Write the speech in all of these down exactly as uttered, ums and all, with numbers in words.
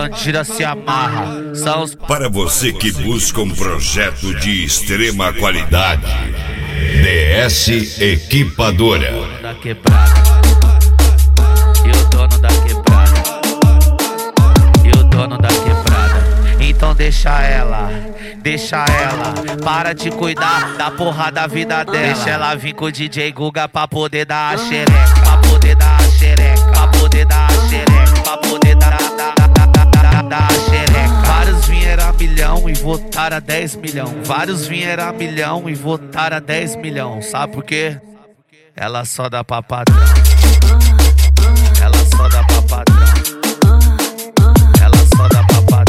bandida se amarra. São os... Para você que busca um projeto de extrema qualidade, D S Equipadora. Da quebrada. E o dono da quebrada. E o dono da quebrada. Então deixa ela, deixa ela, para de cuidar da porra da vida dela. Deixa ela vir com o D J Guga pra poder dar a xereca, pra poder dar a xereca, pra poder dar a xereca, pra poder dar, dar, dar, dar, dar a xereca. Vários vieram a milhão e votaram a dez milhão. Vários vieram a milhão e votaram a dez milhão. Sabe por quê? Ela só dá pra patrão. Ela só dá pra patrão. Ela só dá pra patrão.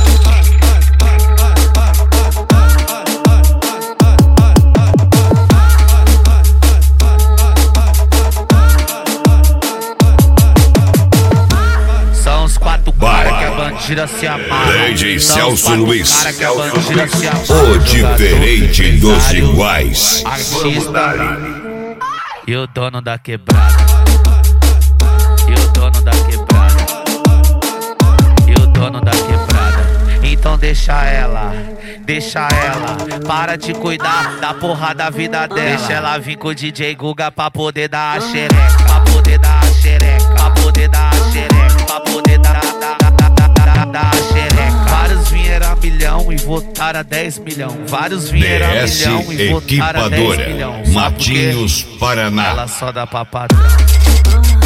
São os quatro caras que a bandida se amarra. D J Celso Luiz, cara que a bandida se amarra. o diferente dos iguais. Artista e o dono da quebrada. E o dono da quebrada. E o dono da quebrada. Então deixa ela, deixa ela, para de cuidar da porra da vida dela. Deixa ela vir com o D J Guga pra poder dar a xereca, pra poder dar a xereca, pra poder dar a xereca, pra poder dar, dar, dar, dar, dar a xereca. Vários vieram a milhão e votaram a dez milhão. Vários vieram a milhão e votaram a dez milhão. Matinhos, Paraná. Ela só dá pra patrão.